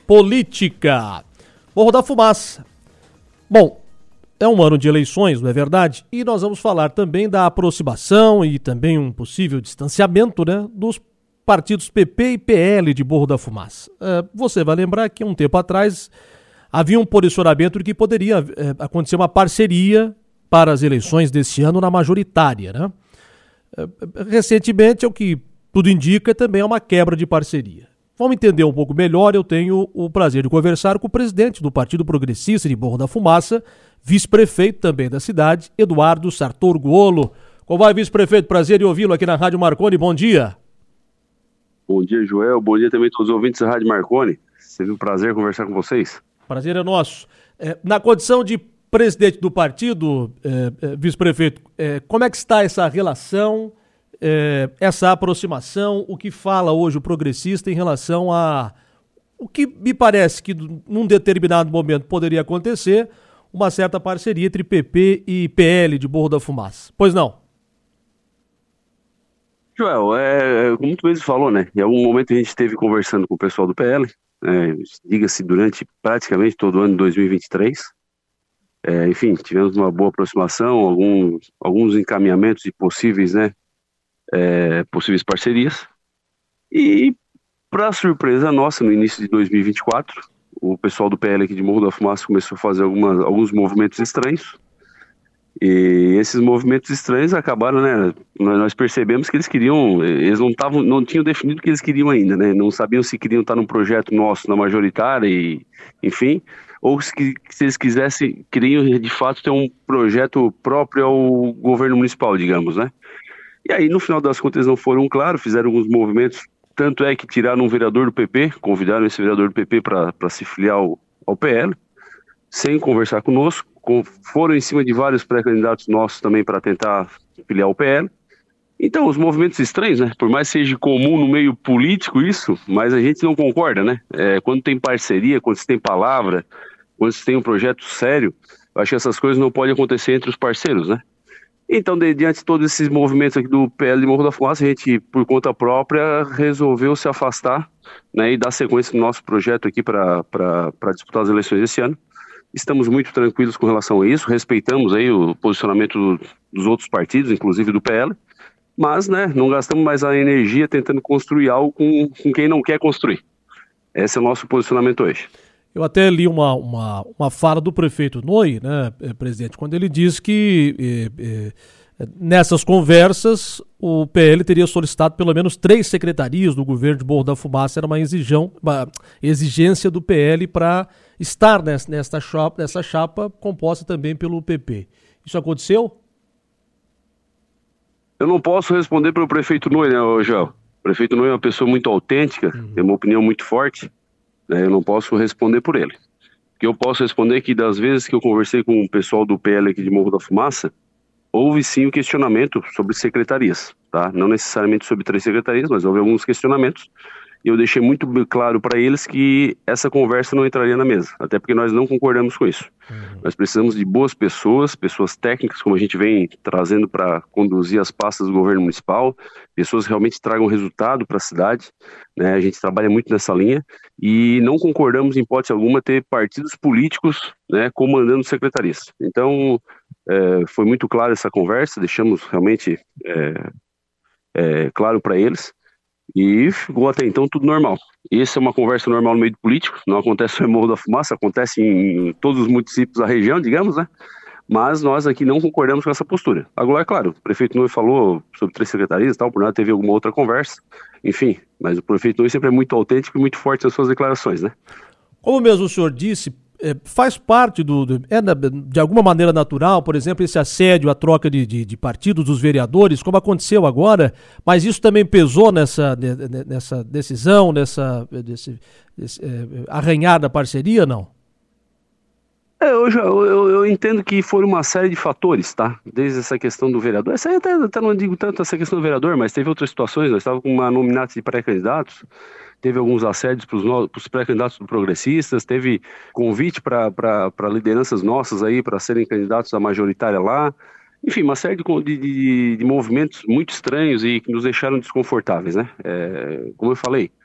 política. Morro da Fumaça. Bom, é um ano de eleições, não é verdade? E nós vamos falar também da aproximação e também um possível distanciamento, né, dos partidos PP e PL de Morro da Fumaça. Você vai lembrar que um tempo atrás havia um posicionamento de que poderia acontecer uma parceria para as eleições desse ano na majoritária, né? Recentemente, o que tudo indica, também é uma quebra de parceria. Vamos entender um pouco melhor, eu tenho o prazer de conversar com o presidente do Partido Progressista de Morro da Fumaça, vice-prefeito também da cidade, Eduardo Sartor Guolo. Como vai, vice-prefeito? Prazer em ouvi-lo aqui na Rádio Marconi, bom dia. Bom dia, Joel, bom dia também a todos os ouvintes da Rádio Marconi. Sempre um prazer conversar com vocês. Prazer é nosso. Na condição de presidente do partido, vice-prefeito, como é que está essa relação, essa aproximação, o que fala hoje o progressista em relação a o que me parece que num determinado momento poderia acontecer, uma certa parceria entre PP e PL de Morro da Fumaça? Pois não? Joel, como tu mesmo falou, né? Em algum momento a gente esteve conversando com o pessoal do PL, diga-se durante praticamente todo o ano de 2023. Enfim, tivemos uma boa aproximação, alguns encaminhamentos de possíveis, possíveis parcerias. E, para surpresa nossa, no início de 2024, o pessoal do PL aqui de Morro da Fumaça começou a fazer alguns movimentos estranhos. E esses movimentos estranhos acabaram, né? Nós percebemos que eles não tinham definido o que eles queriam ainda, né? Não sabiam se queriam estar num projeto nosso na majoritária, e, enfim, ou se eles queriam de fato ter um projeto próprio ao governo municipal, digamos, né? E aí, no final das contas, não foram claros, fizeram alguns movimentos, tanto é que tiraram um vereador do PP, convidaram esse vereador do PP para se filiar ao PL, sem conversar conosco. Foram em cima de vários pré-candidatos nossos também para tentar filiar o PL. Então, os movimentos estranhos, né? Por mais que seja comum no meio político isso, mas a gente não concorda, né? Quando tem parceria, quando se tem palavra, quando se tem um projeto sério, eu acho que essas coisas não podem acontecer entre os parceiros, né? Então, diante de todos esses movimentos aqui do PL de Morro da Fumaça, a gente, por conta própria, resolveu se afastar, né, e dar sequência no nosso projeto aqui para disputar as eleições desse ano. Estamos muito tranquilos com relação a isso, respeitamos aí o posicionamento dos outros partidos, inclusive do PL, mas, né, não gastamos mais a energia tentando construir algo com quem não quer construir. Esse é o nosso posicionamento hoje. Eu até li uma fala do prefeito Noy, né, presidente, quando ele diz que nessas conversas o PL teria solicitado pelo menos 3 secretarias do governo de Morro da Fumaça, era uma exigência do PL para estar nessa chapa composta também pelo PP. Isso aconteceu? Eu não posso responder pelo prefeito Noy, né, Joel? O prefeito Noy é uma pessoa muito autêntica, tem uma opinião muito forte, né? Eu não posso responder por ele. O que eu posso responder é que das vezes que eu conversei com o pessoal do PL aqui de Morro da Fumaça, houve sim o questionamento sobre secretarias, tá? Não necessariamente sobre 3 secretarias, mas houve alguns questionamentos. E eu deixei muito claro para eles que essa conversa não entraria na mesa, até porque nós não concordamos com isso. Nós precisamos de boas pessoas técnicas, como a gente vem trazendo para conduzir as pastas do governo municipal, pessoas que realmente tragam resultado para a cidade, né? A gente trabalha muito nessa linha e não concordamos, em hipótese alguma, ter partidos políticos, né, comandando secretarias. Então, foi muito clara essa conversa, deixamos realmente claro para eles. E ficou até então tudo normal. Essa é uma conversa normal no meio do político, não acontece só em Morro da Fumaça, acontece em todos os municípios da região, digamos, né? Mas nós aqui não concordamos com essa postura. Agora, é claro, o prefeito Noy falou sobre 3 secretarias e tal, por nada teve alguma outra conversa, enfim, mas o prefeito Noy sempre é muito autêntico e muito forte nas suas declarações, né? Como mesmo o senhor disse, faz parte de alguma maneira natural, por exemplo, esse assédio, a troca de partidos dos vereadores, como aconteceu agora, mas isso também pesou nessa decisão, desse arranhar da parceria, não? Eu entendo que foram uma série de fatores, tá? Desde essa questão do vereador, essa aí até não digo tanto essa questão do vereador, mas teve outras situações, nós estávamos com uma nominata de pré-candidatos, teve alguns assédios para os pré-candidatos do Progressistas, teve convite para lideranças nossas aí para serem candidatos à majoritária lá, enfim, uma série de movimentos muito estranhos e que nos deixaram desconfortáveis, né? Como eu falei,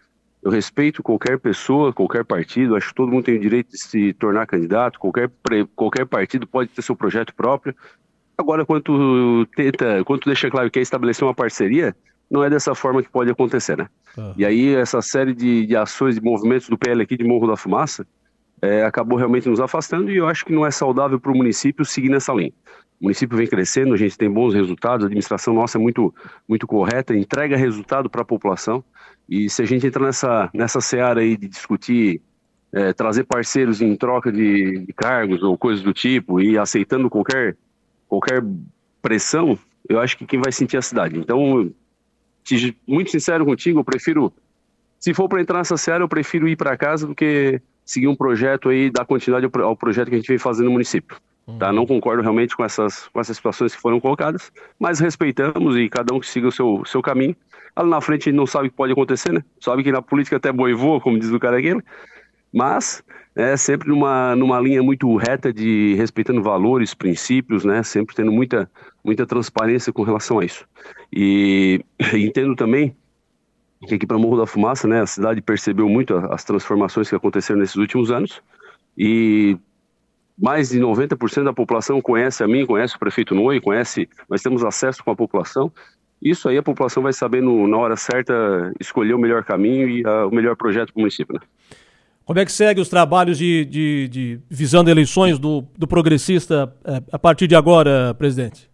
Eu respeito qualquer pessoa, qualquer partido, acho que todo mundo tem o direito de se tornar candidato, qualquer partido pode ter seu projeto próprio. Agora, quando tu deixa claro que quer estabelecer uma parceria, não é dessa forma que pode acontecer, né? Uhum. E aí, essa série de ações, de movimentos do PL aqui de Morro da Fumaça, acabou realmente nos afastando e eu acho que não é saudável para o município seguir nessa linha. O município vem crescendo, a gente tem bons resultados, a administração nossa é muito, muito correta, entrega resultado para a população. E se a gente entrar nessa seara aí de discutir, trazer parceiros em troca de cargos ou coisas do tipo e aceitando qualquer pressão, eu acho que quem vai sentir a cidade. Então, muito sincero contigo, eu prefiro, se for para entrar nessa seara, eu prefiro ir para casa do que seguir um projeto aí, dar continuidade ao projeto que a gente vem fazendo no município. Tá? Não concordo realmente com essas situações que foram colocadas, mas respeitamos e cada um que siga o seu caminho. Lá na frente a gente não sabe o que pode acontecer, né? Sabe que na política até boi voa, como diz o cara aquele, mas sempre numa linha muito reta de respeitando valores, princípios, né? Sempre tendo muita transparência com relação a isso. E entendo também que aqui para Morro da Fumaça, né, a cidade percebeu muito as transformações que aconteceram nesses últimos anos e mais de 90% da população conhece a mim, conhece o prefeito Noe, nós temos acesso com a população. Isso aí a população vai saber na hora certa escolher o melhor caminho e o melhor projeto para o município, né? Como é que segue os trabalhos de visando eleições do progressista a partir de agora, presidente?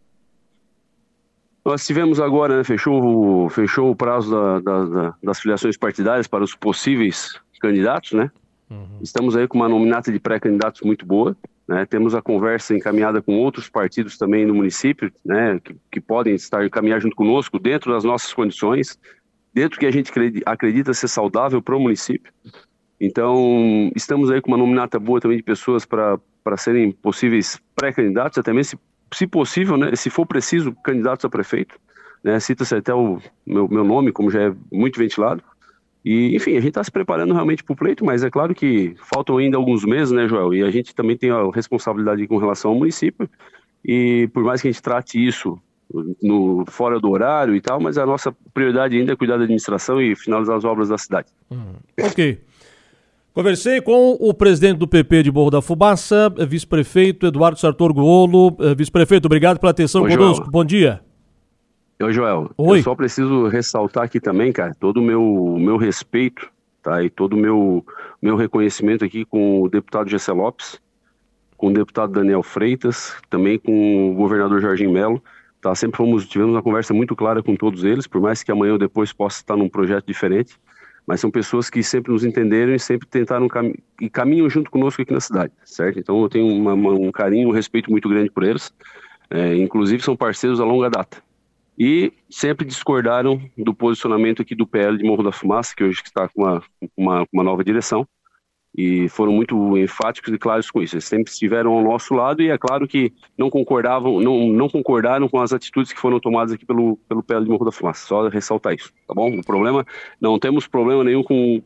Nós tivemos agora, né, fechou o prazo das filiações partidárias para os possíveis candidatos, né? Uhum. Estamos aí com uma nominata de pré-candidatos muito boa, né? Temos a conversa encaminhada com outros partidos também no município, né, que podem caminhar junto conosco dentro das nossas condições, dentro que a gente acredita ser saudável para o município. Então, estamos aí com uma nominata boa também de pessoas para serem possíveis pré-candidatos, até mesmo se possível, né, se for preciso, candidatos a prefeito, né, cita-se até o meu nome, como já é muito ventilado, e enfim, a gente está se preparando realmente para o pleito, mas é claro que faltam ainda alguns meses, né, Joel, e a gente também tem a responsabilidade com relação ao município, e por mais que a gente trate isso fora do horário e tal, mas a nossa prioridade ainda é cuidar da administração e finalizar as obras da cidade. Ok. Conversei com o presidente do PP de Morro da Fumaça, vice-prefeito Eduardo Sartor Guolo. Vice-prefeito, obrigado pela atenção conosco. Joel. Bom dia. Oi, Joel. Oi. Eu só preciso ressaltar aqui também, cara, todo o meu respeito, tá? E todo o meu reconhecimento aqui com o deputado Gessé Lopes, com o deputado Daniel Freitas, também com o governador Jorginho Melo. Tá? Sempre tivemos uma conversa muito clara com todos eles, por mais que amanhã ou depois possa estar num projeto diferente. Mas são pessoas que sempre nos entenderam e sempre tentaram e caminham junto conosco aqui na cidade, certo? Então eu tenho um carinho, um respeito muito grande por eles, inclusive são parceiros a longa data. E sempre discordaram do posicionamento aqui do PL de Morro da Fumaça, que hoje está com uma nova direção, e foram muito enfáticos e claros com isso. Eles sempre estiveram ao nosso lado e é claro que não concordaram com as atitudes que foram tomadas aqui pelo PL de Morro da Fumaça. Só ressaltar isso, tá bom? Não temos problema nenhum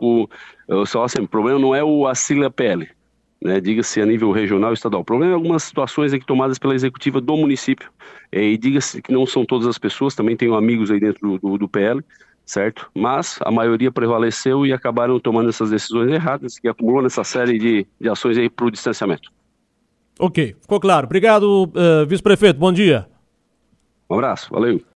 o problema não é a sigla PL, né? Diga-se a nível regional e estadual. O problema é algumas situações aqui tomadas pela executiva do município. E diga-se que não são todas as pessoas, também tenho amigos aí dentro do PL, certo? Mas a maioria prevaleceu e acabaram tomando essas decisões erradas que acumulou nessa série de ações aí para o distanciamento. Ok, ficou claro. Obrigado, vice-prefeito. Bom dia. Um abraço, valeu.